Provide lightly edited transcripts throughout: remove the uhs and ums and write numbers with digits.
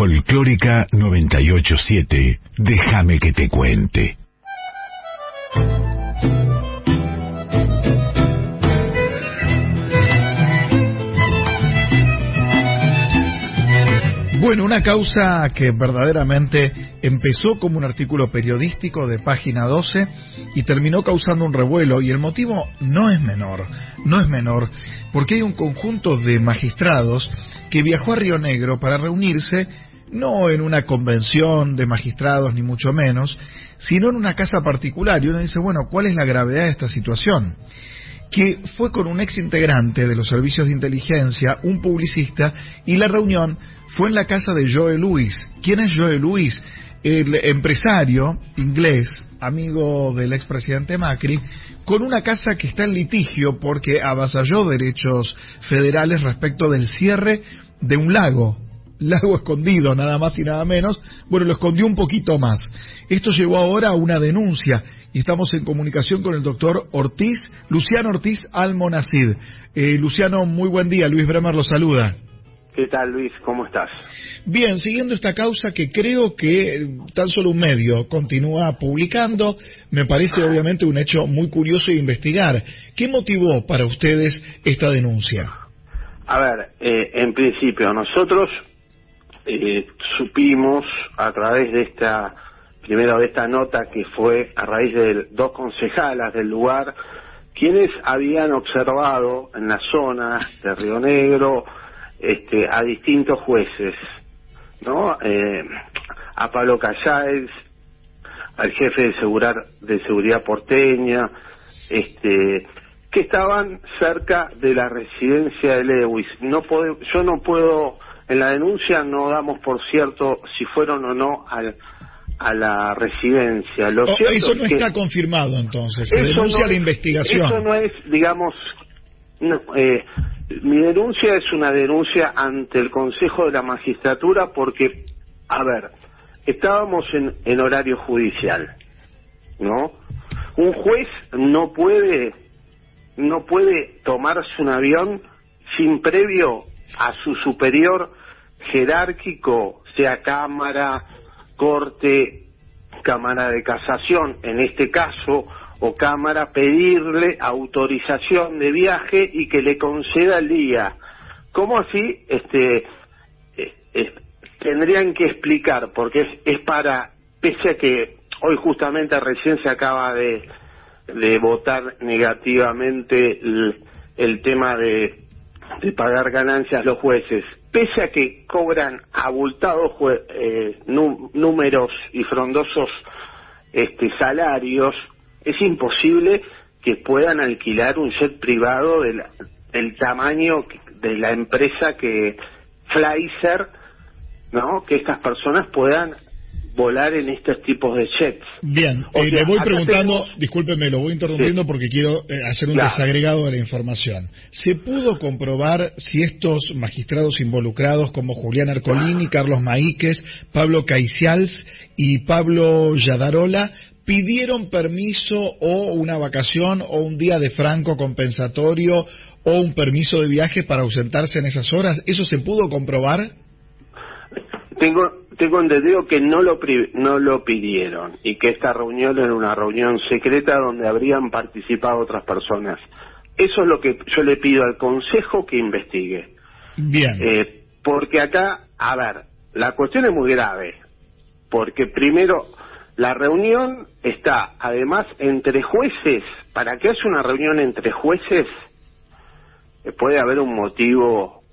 Folclórica 98.7. Déjame que te cuente. Bueno, una causa que verdaderamente empezó como un artículo periodístico de Página 12 y terminó causando un revuelo, y el motivo no es menor, porque hay un conjunto de magistrados que viajó a Río Negro para reunirse, no en una convención de magistrados ni mucho menos, sino en una casa particular, y uno dice, bueno, ¿cuál es la gravedad de esta situación? Que fue con un ex integrante de los servicios de inteligencia, un publicista, y la reunión fue en la casa de Joe Louis. ¿Quién es Joe Louis? El empresario inglés, amigo del expresidente Macri, con una casa que está en litigio porque avasalló derechos federales respecto del cierre de un lago escondido, nada más y nada menos. Bueno, lo escondió un poquito más. Esto llevó ahora a una denuncia, y estamos en comunicación con el doctor Luciano Ortiz Almonacid. Luciano, muy buen día. Luis Bremer lo saluda. ¿Qué tal, Luis? ¿Cómo estás? Bien, siguiendo esta causa que creo que tan solo un medio continúa publicando, me parece obviamente un hecho muy curioso de investigar. ¿Qué motivó para ustedes esta denuncia? A ver, en principio nosotros supimos a través de esta nota, que fue a raíz de dos concejalas del lugar, quienes habían observado en la zona de Río Negro a distintos jueces, ¿no? A Pablo Casals, al jefe de seguridad porteña, que estaban cerca de la residencia de Lewis. Yo no puedo, en la denuncia no damos por cierto si fueron o no a la residencia. Eso no está confirmado, entonces. Se denuncia la investigación. Eso no es, digamos, mi denuncia es una denuncia ante el Consejo de la Magistratura porque, a ver, estábamos en horario judicial, ¿no? Un juez no puede tomarse un avión sin previo a su superior jerárquico, sea Cámara, Corte, Cámara de Casación, en este caso, o Cámara, pedirle autorización de viaje y que le conceda el día. ¿Cómo así? Tendrían que explicar, porque es para, pese a que hoy justamente recién se acaba de votar negativamente el tema de pagar ganancias los jueces, pese a que cobran abultados números y frondosos salarios, es imposible que puedan alquilar un jet privado del tamaño de la empresa que Flaizer, ¿no? Que estas personas puedan volar en estos tipos de jets. Bien, le voy preguntando, discúlpeme, lo voy interrumpiendo, sí, porque quiero hacer un desagregado de la información. ¿Se pudo comprobar si estos magistrados involucrados como Julián Ercolini, Carlos Maíquez, Pablo Casals y Pablo Yadarola pidieron permiso o una vacación o un día de franco compensatorio o un permiso de viaje para ausentarse en esas horas? ¿Eso se pudo comprobar? Tengo entendido que no lo pidieron y que esta reunión era una reunión secreta donde habrían participado otras personas. Eso es lo que yo le pido al Consejo que investigue. Bien. Porque acá, a ver, la cuestión es muy grave. Porque primero, la reunión está, además, entre jueces. Para que haya una reunión entre jueces, puede haber un motivo,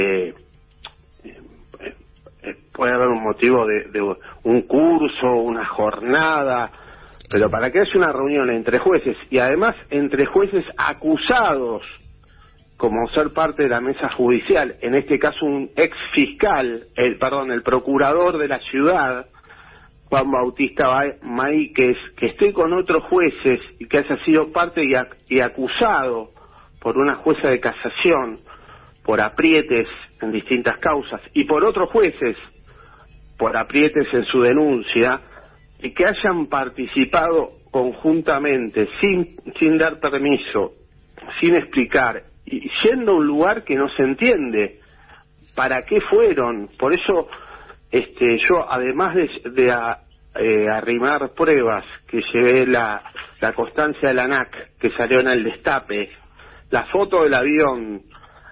puede haber un motivo de un curso, una jornada, pero para que haya una reunión entre jueces, y además entre jueces acusados como ser parte de la mesa judicial, en este caso un ex fiscal, el procurador de la ciudad, Juan Bautista Maíquez, que esté con otros jueces y que haya sido parte y acusado por una jueza de casación por aprietes en distintas causas, y por otros jueces por aprietes en su denuncia, y que hayan participado conjuntamente, sin dar permiso, sin explicar, y yendo a un lugar que no se entiende para qué fueron. Por eso yo además de arrimar pruebas, que llevé la constancia de la ANAC que salió en el destape, la foto del avión,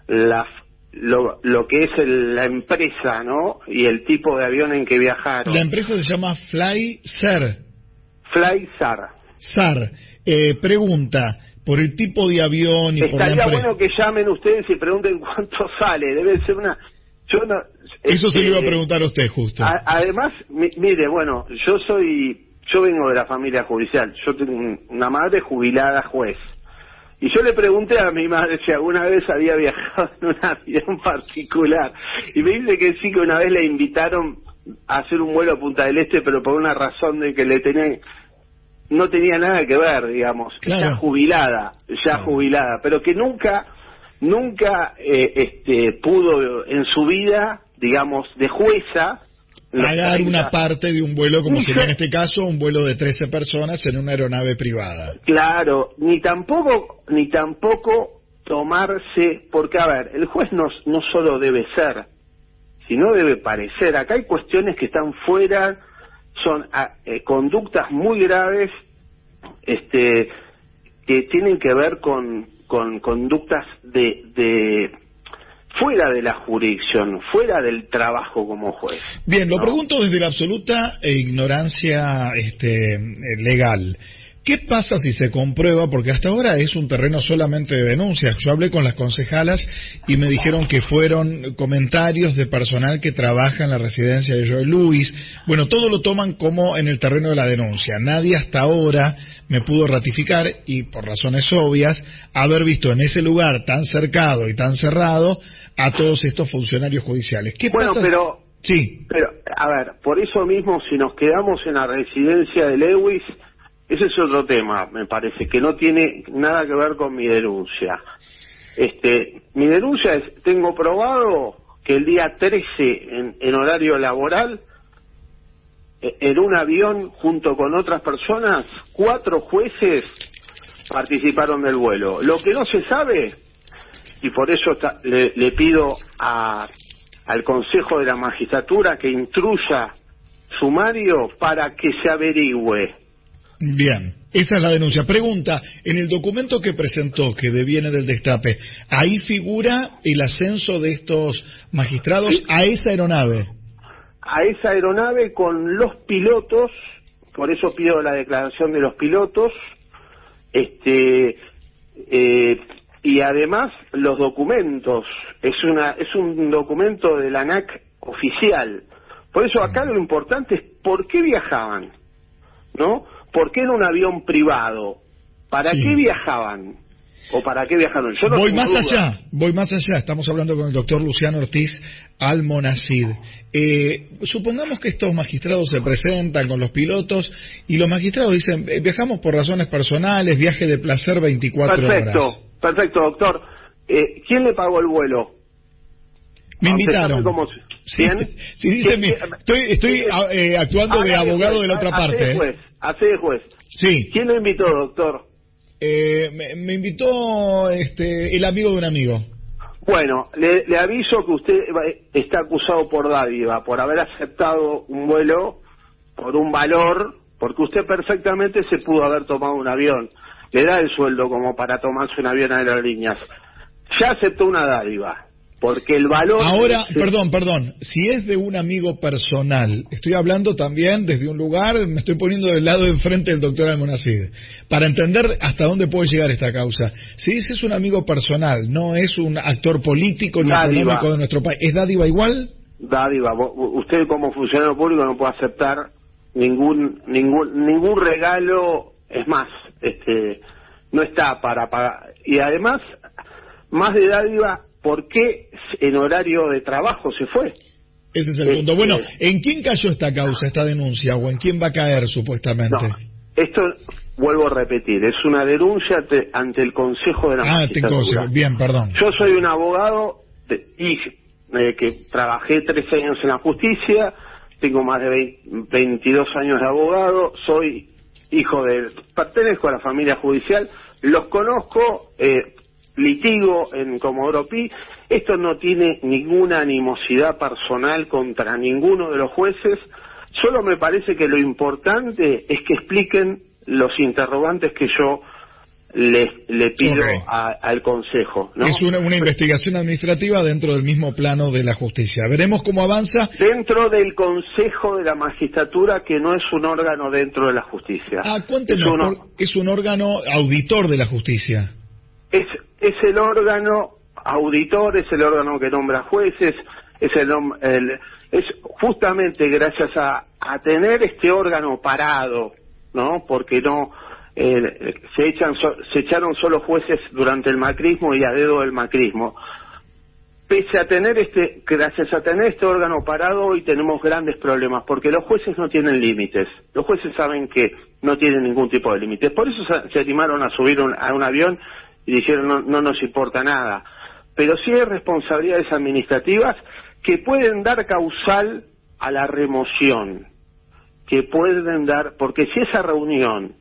lo que es la empresa, ¿no? Y el tipo de avión en que viajaron. La empresa se llama FlySAR. FlySAR. Pregunta, por el tipo de avión y por la empresa. Estaría bueno que llamen ustedes y pregunten cuánto sale. Debe ser una... Eso se lo iba a preguntar a usted, justo. Además, mire, bueno, yo vengo de la familia judicial. Yo tengo una madre jubilada juez. Y yo le pregunté a mi madre si alguna vez había viajado en un avión particular. Y me dice que sí, que una vez le invitaron a hacer un vuelo a Punta del Este, pero por una razón de que no tenía nada que ver, digamos. Claro. Ya jubilada, pero que nunca pudo en su vida, digamos, de jueza, pagar una parte de un vuelo, como sería en este caso un vuelo de 13 personas en una aeronave privada. Claro, ni tampoco tomarse, porque a ver, el juez no solo debe ser, sino debe parecer. Acá hay cuestiones que están fuera, son conductas muy graves, que tienen que ver con conductas de fuera de la jurisdicción, fuera del trabajo como juez. Bien, lo pregunto desde la absoluta ignorancia legal. ¿Qué pasa si se comprueba? Porque hasta ahora es un terreno solamente de denuncias. Yo hablé con las concejalas y me dijeron que fueron comentarios de personal que trabaja en la residencia de Joe Louis. Bueno, todo lo toman como en el terreno de la denuncia. Nadie hasta ahora me pudo ratificar, y por razones obvias, haber visto en ese lugar tan cercado y tan cerrado a todos estos funcionarios judiciales. ¿Qué pasa? Sí. Pero, a ver, por eso mismo, si nos quedamos en la residencia de Lewis, ese es otro tema, me parece, que no tiene nada que ver con mi denuncia. Mi denuncia es, tengo probado que el día 13, en horario laboral, en un avión, junto con otras personas, 4 jueces participaron del vuelo. Lo que no se sabe, y por eso le pido al Consejo de la Magistratura que instruya sumario para que se averigüe. Bien, esa es la denuncia. Pregunta, en el documento que presentó, que deviene del destape, ¿ahí figura el ascenso de estos magistrados a esa aeronave? A esa aeronave con los pilotos, por eso pido la declaración de los pilotos, y además los documentos, es un documento de la ANAC oficial. Por eso acá lo importante es por qué viajaban, ¿no? ¿Por qué en un avión privado? ¿Para qué viajaban? ¿O para qué viajaron? Yo no voy más allá. Estamos hablando con el doctor Luciano Ortiz Almonacid. Supongamos que estos magistrados se presentan con los pilotos y los magistrados dicen, viajamos por razones personales, viaje de placer 24 horas. Perfecto, doctor. ¿Quién le pagó el vuelo? Me invitaron. Estoy actuando de abogado de la otra parte. Hace de juez. Sí. ¿Quién lo invitó, doctor? Me invitó el amigo de un amigo. Bueno, le aviso que usted está acusado por dádiva, por haber aceptado un vuelo por un valor, porque usted perfectamente se pudo haber tomado un avión. Le da el sueldo como para tomarse un avión a aerolíneas. Ya aceptó una dádiva. Porque el valor... Ahora, perdón, si es de un amigo personal, estoy hablando también desde un lugar, me estoy poniendo del lado de enfrente del doctor Almonacid, para entender hasta dónde puede llegar esta causa. Si ese es un amigo personal, no es un actor político ni económico de nuestro país, ¿es dádiva igual? Dádiva. Usted como funcionario público no puede aceptar ningún regalo, es más, no está para pagar. Y además, más de dádiva, ¿por qué en horario de trabajo se fue? Ese es el punto. Bueno, ¿en quién cayó esta causa, esta denuncia, o en quién va a caer supuestamente? No, esto, vuelvo a repetir, es una denuncia ante el Consejo de la Magistratura. Bien, perdón. Yo soy un abogado que trabajé 13 años en la justicia, tengo más de 22 años de abogado, soy pertenezco a la familia judicial, los conozco, litigo en Comodoro Pi. Esto no tiene ninguna animosidad personal contra ninguno de los jueces. Solo me parece que lo importante es que expliquen los interrogantes que yo le pido al Consejo, ¿no? Es una investigación administrativa dentro del mismo plano de la justicia. Veremos cómo avanza. Dentro del Consejo de la Magistratura, que no es un órgano dentro de la justicia. Cuéntenos, es un órgano auditor de la justicia. Es el órgano auditor, es el órgano que nombra jueces, es justamente gracias a tener este órgano parado, ¿no? Porque no se echaron solo jueces durante el macrismo y a dedo del macrismo. Gracias a tener este órgano parado, hoy tenemos grandes problemas, porque los jueces no tienen límites. Los jueces saben que no tienen ningún tipo de límites. Por eso se animaron a subir a un avión y dijeron no nos importa nada. Pero sí hay responsabilidades administrativas que pueden dar causal a la remoción, porque si esa reunión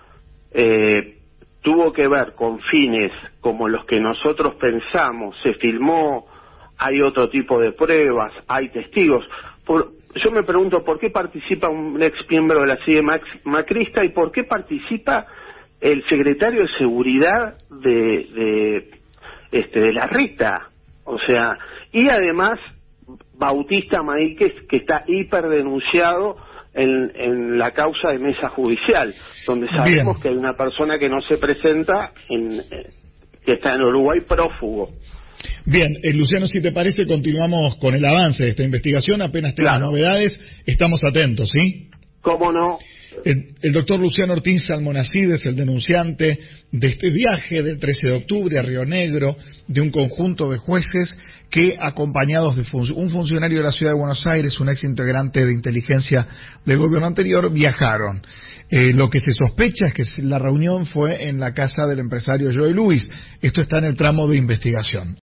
tuvo que ver con fines como los que nosotros pensamos, se filmó, hay otro tipo de pruebas, hay testigos. Yo me pregunto por qué participa un ex miembro de la CIE macrista y por qué participa el secretario de Seguridad de la Reta. O sea, y además Bautista Maíquez, que está hiperdenunciado en la causa de mesa judicial, donde sabemos que hay una persona que no se presenta, que está en Uruguay prófugo. Bien, Luciano, si te parece, continuamos con el avance de esta investigación. Apenas tengas novedades, estamos atentos, ¿sí? ¿Cómo no? El doctor Luciano Ortiz Almonacides, el denunciante de este viaje del 13 de octubre a Río Negro, de un conjunto de jueces que, acompañados de un funcionario de la Ciudad de Buenos Aires, un ex integrante de inteligencia del gobierno anterior, viajaron. Lo que se sospecha es que la reunión fue en la casa del empresario Joe Luis. Esto está en el tramo de investigación.